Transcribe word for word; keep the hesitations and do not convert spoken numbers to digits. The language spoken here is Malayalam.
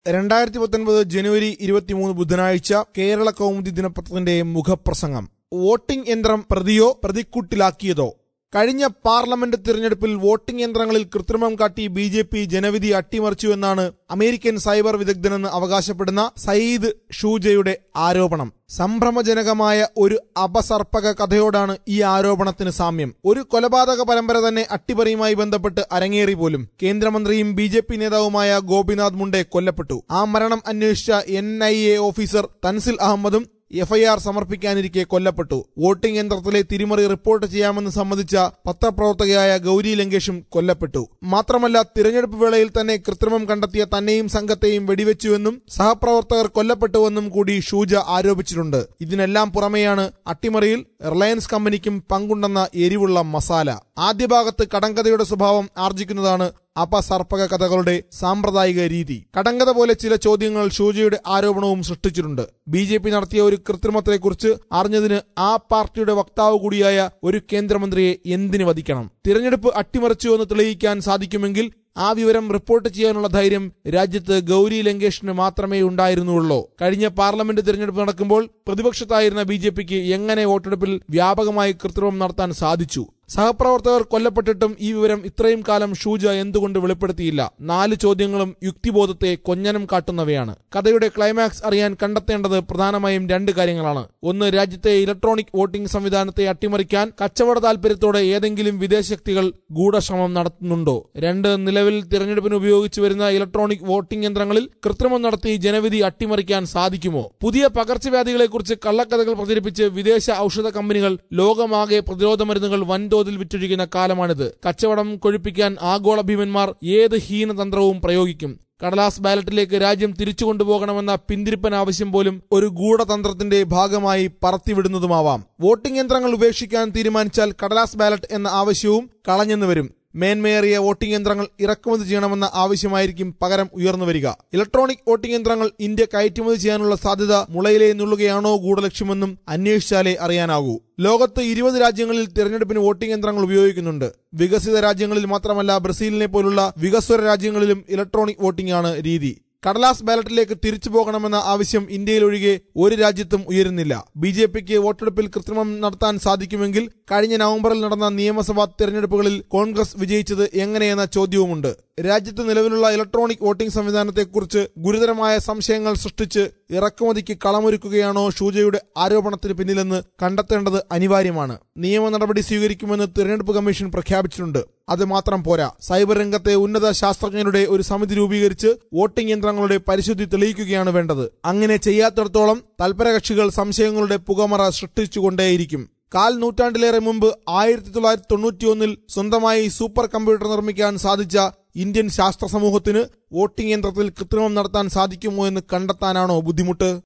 രണ്ടായിരത്തി പത്തൊൻപത് ജനുവരി ഇരുപത്തിമൂന്ന് ബുധനാഴ്ച കേരള കൗമുദി ദിനപത്രത്തിന്റെ മുഖപ്രസംഗം. വോട്ടിംഗ് യന്ത്രം പ്രതിയോ പ്രതിക്കൂട്ടിലാക്കിയതോ? കഴിഞ്ഞ പാർലമെന്റ് തിരഞ്ഞെടുപ്പിൽ വോട്ടിംഗ് യന്ത്രങ്ങളിൽ കൃത്രിമം കാട്ടി ബി ജെ പി ജനവിധി അട്ടിമറിച്ചുവെന്നാണ് അമേരിക്കൻ സൈബർ വിദഗ്ധനെന്ന് അവകാശപ്പെടുന്ന സയ്യിദ് ഷൂജയുടെ ആരോപണം. സംഭ്രമജനകമായ ഒരു അപസർപ്പക കഥയോടാണ് ഈ ആരോപണത്തിന് സാമ്യം. ഒരു കൊലപാതക പരമ്പര തന്നെ അട്ടിമറിയുമായി ബന്ധപ്പെട്ട് അരങ്ങേറി പോലും. കേന്ദ്രമന്ത്രിയും ബി ജെ പി നേതാവുമായ ഗോപിനാഥ് മുണ്ടെ കൊല്ലപ്പെട്ടു. ആ മരണം അന്വേഷിച്ച N I A officer Tanzil അഹമ്മദും എഫ് ഐ ആർ സമർപ്പിക്കാനിരിക്കെ കൊല്ലപ്പെട്ടു. വോട്ടിംഗ് യന്ത്രത്തിലെ തിരിമറി റിപ്പോർട്ട് ചെയ്യാമെന്ന് സമ്മതിച്ച പത്രപ്രവർത്തകയായ ഗൗരി ലങ്കേഷും കൊല്ലപ്പെട്ടു. മാത്രമല്ല, തിരഞ്ഞെടുപ്പ് വേളയിൽ തന്നെ കൃത്രിമം കണ്ടെത്തിയ തന്നെയും സംഘത്തെയും വെടിവെച്ചുവെന്നും സഹപ്രവർത്തകർ കൊല്ലപ്പെട്ടുവെന്നും കൂടി ഷൂജ ആരോപിച്ചിട്ടുണ്ട്. ഇതിനെല്ലാം പുറമെയാണ് അട്ടിമറിയിൽ റിലയൻസ് കമ്പനിക്കും പങ്കുണ്ടെന്ന എരിവുള്ള മസാല. ആദ്യ ഭാഗത്ത് കടങ്കഥയുടെ സ്വഭാവം ആർജിക്കുന്നതാണ് അപസർപ്പക കഥകളുടെ സാമ്പ്രദായിക രീതി. കടങ്കഥ പോലെ ചില ചോദ്യങ്ങൾ ഷൂജയുടെ ആരോപണവും സൃഷ്ടിച്ചിട്ടുണ്ട്. ബി ജെ പി നടത്തിയ ഒരു കൃത്രിമത്തെക്കുറിച്ച് അറിഞ്ഞതിന് ആ പാർട്ടിയുടെ വക്താവ് കൂടിയായ ഒരു കേന്ദ്രമന്ത്രിയെ എന്തിനു വധിക്കണം? തിരഞ്ഞെടുപ്പ് അട്ടിമറിച്ചുവെന്ന് തെളിയിക്കാൻ സാധിക്കുമെങ്കിൽ ആ വിവരം റിപ്പോർട്ട് ചെയ്യാനുള്ള ധൈര്യം രാജ്യത്ത് ഗൗരി ലങ്കേഷിന് മാത്രമേ ഉണ്ടായിരുന്നുള്ളൂ. കഴിഞ്ഞ പാർലമെന്റ് തിരഞ്ഞെടുപ്പ് നടക്കുമ്പോൾ പ്രതിപക്ഷത്തായിരുന്ന ബി ജെ പിക്ക് എങ്ങനെ വോട്ടെടുപ്പിൽ വ്യാപകമായി കൃത്രിമം നടത്താൻ സാധിച്ചു? സഹപ്രവർത്തകർ കൊല്ലപ്പെട്ടിട്ടും ഈ വിവരം ഇത്രയും കാലം ഷൂജ എന്തുകൊണ്ട് വെളിപ്പെടുത്തിയില്ല? നാല് ചോദ്യങ്ങളും യുക്തിബോധത്തെ കൊഞ്ഞനം കാട്ടുന്നവയാണ്. കഥയുടെ ക്ലൈമാക്സ് അറിയാൻ കണ്ടെത്തേണ്ടത് പ്രധാനമായും രണ്ട് കാര്യങ്ങളാണ്. ഒന്ന്, രാജ്യത്തെ ഇലക്ട്രോണിക് വോട്ടിംഗ് സംവിധാനത്തെ അട്ടിമറിക്കാൻ കച്ചവട താൽപര്യത്തോടെ ഏതെങ്കിലും വിദേശ ശക്തികൾ ഗൂഢശ്രമം നടത്തുന്നുണ്ടോ? രണ്ട്, നിലവിൽ തിരഞ്ഞെടുപ്പിന് ഉപയോഗിച്ചു വരുന്ന ഇലക്ട്രോണിക് വോട്ടിംഗ് യന്ത്രങ്ങളിൽ കൃത്രിമം നടത്തി ജനവിധി അട്ടിമറിക്കാൻ സാധിക്കുമോ? പുതിയ പകർച്ചവ്യാധികളെക്കുറിച്ച് കള്ളക്കഥകൾ പ്രചരിപ്പിച്ച് വിദേശ ഔഷധ കമ്പനികൾ ലോകമാകെ പ്രതിരോധ മരുന്നുകൾ വൻതോതിൽ വിറ്റൊഴിക്കുന്ന കാലമാണിത്. കച്ചവടം കൊഴുപ്പിക്കാൻ ആഗോള ഭീമന്മാർ ഏത് ഹീനതന്ത്രവും പ്രയോഗിക്കും. കടലാസ് ബാലറ്റിലേക്ക് രാജ്യം തിരിച്ചു കൊണ്ടുപോകണമെന്ന പിന്തിരിപ്പൻ ആവശ്യം പോലും ഒരു ഗൂഢതന്ത്രത്തിന്റെ ഭാഗമായി പറത്തിവിടുന്നതുമാവാം. വോട്ടിംഗ് യന്ത്രങ്ങൾ ഉപേക്ഷിക്കാൻ തീരുമാനിച്ചാൽ കടലാസ് ബാലറ്റ് എന്ന ആവശ്യവും കളഞ്ഞെന്ന് വരും. മേന്മയേറിയ വോട്ടിംഗ് യന്ത്രങ്ങൾ ഇറക്കുമതി ചെയ്യണമെന്ന ആവശ്യമായിരിക്കും പകരം ഉയർന്നു വരിക. ഇലക്ട്രോണിക് വോട്ടിംഗ് യന്ത്രങ്ങൾ ഇന്ത്യ കയറ്റുമതി ചെയ്യാനുള്ള സാധ്യത മുളയിലേ നുള്ളുകയാണോ ഗൂഢലക്ഷ്യമെന്നും അന്വേഷിച്ചാലേ അറിയാനാകൂ. ലോകത്ത് ഇരുപത് രാജ്യങ്ങളിൽ തിരഞ്ഞെടുപ്പിന് വോട്ടിംഗ് യന്ത്രങ്ങൾ ഉപയോഗിക്കുന്നുണ്ട്. വികസിത രാജ്യങ്ങളിൽ മാത്രമല്ല, ബ്രസീലിനെ പോലുള്ള വികസ്വര രാജ്യങ്ങളിലും ഇലക്ട്രോണിക് വോട്ടിംഗ് ആണ് രീതി. കടലാസ് ബാലറ്റിലേക്ക് തിരിച്ചു പോകണമെന്ന ആവശ്യം ഇന്ത്യയിലൊഴികെ ഒരു രാജ്യത്തും ഉയരുന്നില്ല. ബി ജെ പിക്ക് വോട്ടെടുപ്പിൽ കൃത്രിമം നടത്താൻ സാധിക്കുമെങ്കിൽ കഴിഞ്ഞ നവംബറിൽ നടന്ന നിയമസഭാ തെരഞ്ഞെടുപ്പുകളിൽ കോൺഗ്രസ് വിജയിച്ചത് എങ്ങനെയെന്ന ചോദ്യവുമുണ്ട്. രാജ്യത്ത് നിലവിലുള്ള ഇലക്ട്രോണിക് വോട്ടിംഗ് സംവിധാനത്തെക്കുറിച്ച് ഗുരുതരമായ സംശയങ്ങൾ സൃഷ്ടിച്ച് ഇറക്കുമതിക്ക് കളമൊരുക്കുകയാണോ ഷൂജയുടെ ആരോപണത്തിന് പിന്നിലെന്ന് കണ്ടെത്തേണ്ടത് അനിവാര്യമാണ്. നിയമ നടപടി സ്വീകരിക്കുമെന്ന് തിരഞ്ഞെടുപ്പ് കമ്മീഷൻ പ്രഖ്യാപിച്ചിട്ടുണ്ട്. അത് മാത്രം പോരാ, സൈബർ രംഗത്തെ ഉന്നത ശാസ്ത്രജ്ഞരുടെ ഒരു സമിതി രൂപീകരിച്ച് വോട്ടിംഗ് യന്ത്രങ്ങളുടെ പരിശുദ്ധി തെളിയിക്കുകയാണ് വേണ്ടത്. അങ്ങനെ ചെയ്യാത്തിടത്തോളം തൽപരകക്ഷികൾ സംശയങ്ങളുടെ പുകമറ സൃഷ്ടിച്ചുകൊണ്ടേയിരിക്കും. കാൽ നൂറ്റാണ്ടിലേറെ മുമ്പ് ആയിരത്തി തൊള്ളായിരത്തി തൊണ്ണൂറ്റി ഒന്നിൽ സ്വന്തമായി സൂപ്പർ കമ്പ്യൂട്ടർ നിർമ്മിക്കാൻ സാധിച്ച ഇന്ത്യൻ ശാസ്ത്ര സമൂഹത്തിന് വോട്ടിംഗ് യന്ത്രത്തിൽ കൃത്രിമം നടത്താൻ സാധിക്കുമോ എന്ന് കണ്ടെത്താനാണോ ബുദ്ധിമുട്ട്?